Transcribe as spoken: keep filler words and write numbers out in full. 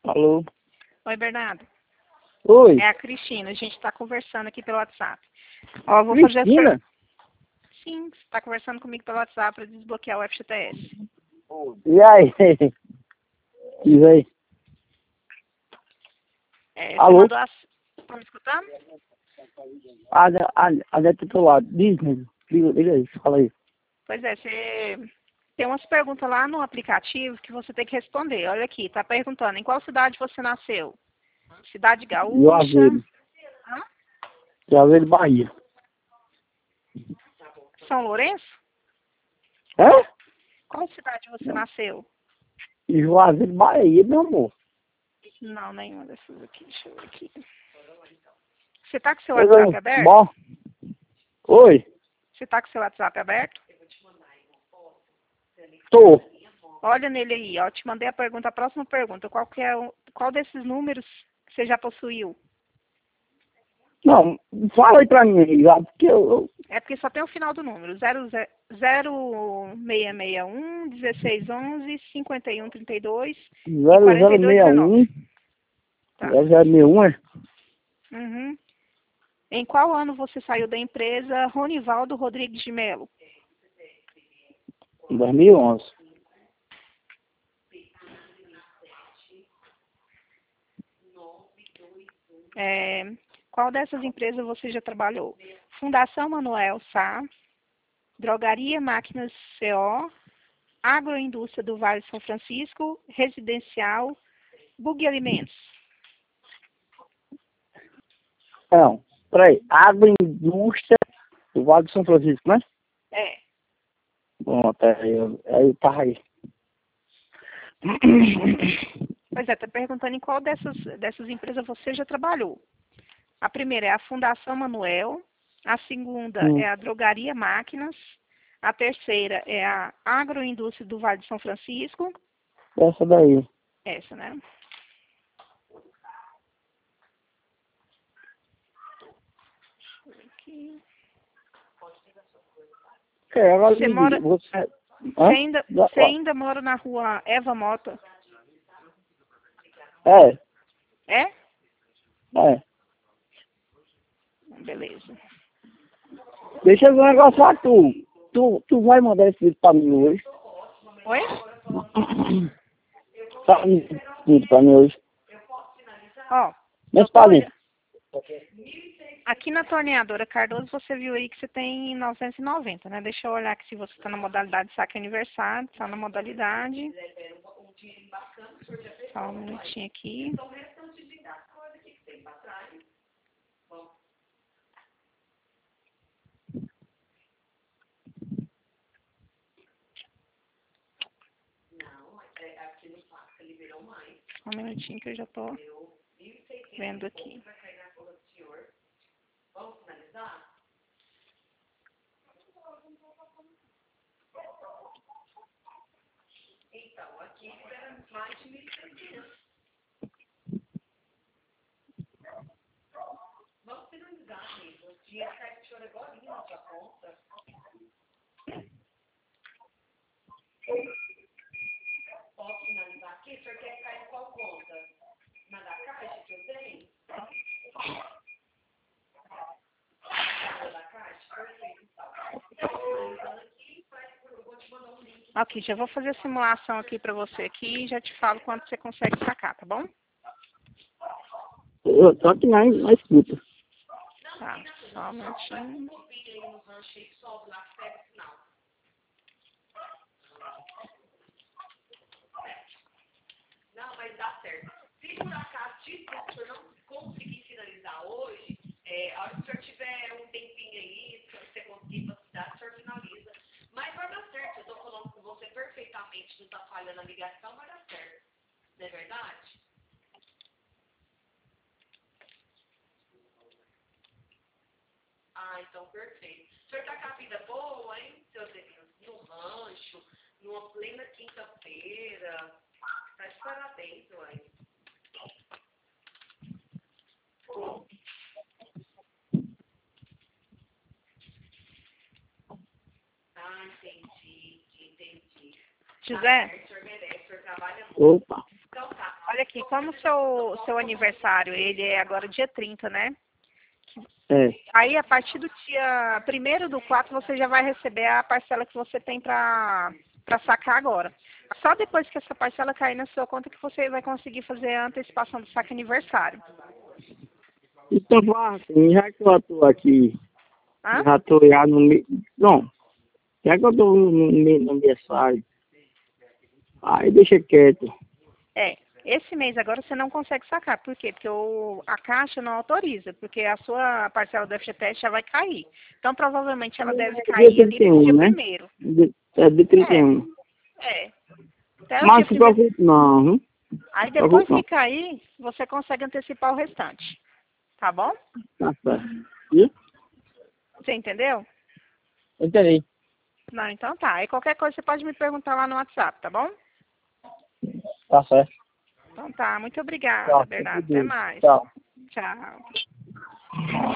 Alô? Oi, Bernardo. Oi. É a Cristina. A gente está conversando aqui pelo WhatsApp. Ó, vou fazer as Cristina? per... Sim, você está conversando comigo pelo WhatsApp para desbloquear o F G T S. E aí? Diz aí. É, você Alô? mandou as... Tá me escutando? A, a, a Zé tá do teu lado. Diz, nego. Liga, liga aí, fala aí. Pois é, você tem umas perguntas lá no aplicativo que você tem que responder. Olha aqui, tá perguntando em qual cidade você nasceu? Cidade Gaúcha? Juazeiro. Hã? Juazeiro, Bahia. São Lourenço? Hã? Qual cidade você nasceu? Juazeiro, Bahia, meu amor. Não, nenhuma dessas aqui. Deixa eu ver aqui. Você tá com seu Pois WhatsApp é, aberto? bom. Oi. Você tá com seu WhatsApp aberto? Tô. Olha nele aí, ó. Te mandei a pergunta, a próxima pergunta. Qual que é o, qual desses números você já possuiu? Não, fala aí pra mim aí, lá, porque eu... eu É porque só tem o final do número. zero seis seis um, dezesseis onze, cinquenta e um, trinta e dois e zero quarenta e zero dois, seis um, dezenove. Tá. zero zero seis um, é? Uhum. Em qual ano você saiu da empresa Ronivaldo Rodrigues de Melo? dois mil e onze. É, qual dessas empresas você já trabalhou? Fundação Manuel Sá, Drogaria Máquinas C O, Agroindústria do Vale de São Francisco, Residencial, Bug Alimentos. Não, peraí. Agroindústria do Vale de São Francisco, né? É. Bom, até aí, eu- aí tá aí. Pois é, está perguntando em qual dessas, dessas empresas você já trabalhou. A primeira é a Fundação Manuel, a segunda Hum, é a Drogaria Máquinas, a terceira é a Agroindústria do Vale de São Francisco, essa daí. essa, né? Aqui. É, agora Você me diga, mora, você... você Hã? ainda, Da- você ainda mora na rua Eva Mota, É, é? é. Beleza. Deixa eu ver um negócio lá, tu. Tu, tu vai mandar esse vídeo pra mim hoje. Oi? Tá me esse vídeo pra mim hoje. Ó, eu Mas tô padre, olhando. Aqui na torneadora Cardoso você viu aí que você tem novecentos e noventa, né? Deixa eu olhar aqui se você está na modalidade saque aniversário, está na modalidade. Só um minutinho aqui. Só um minutinho que eu já tô vendo aqui. Ok, já vou fazer a simulação aqui para você aqui e já te falo quanto você consegue sacar, tá bom? eu tô aqui na, na escuta. Tá, só um minutinho. José, Opa. olha aqui, como o seu, seu aniversário, ele é agora dia trinta, né? É. Aí, a partir do dia primeiro do quatro, você já vai receber a parcela que você tem para para sacar agora. Só depois que essa parcela cair na sua conta que você vai conseguir fazer a antecipação do saque aniversário. Então, fala assim, já que eu tô aqui, Hã? já tô já no meio. Não, já que eu tô no meio do aniversário, aí deixa quieto. É, esse mês agora você não consegue sacar. Por quê? Porque o, a Caixa não autoriza, porque a sua parcela do F G T S já vai cair. Então, provavelmente, ela deve É cair dia ali trinta e no um, dia né? primeiro. De- É de trinta e um. É, é. Até o dia Mas se primeiro. preocupe não, viu? Aí, Se depois preocupe que não. cair, você consegue antecipar o restante. Tá bom? Tá certo. Viu? Você entendeu? Entendi. Não, então tá. Aí, qualquer coisa, você pode me perguntar lá no WhatsApp, tá bom? Tá certo. Então tá. Muito obrigada, Tchau. Bernardo. Até Deus. mais. Tchau. Tchau.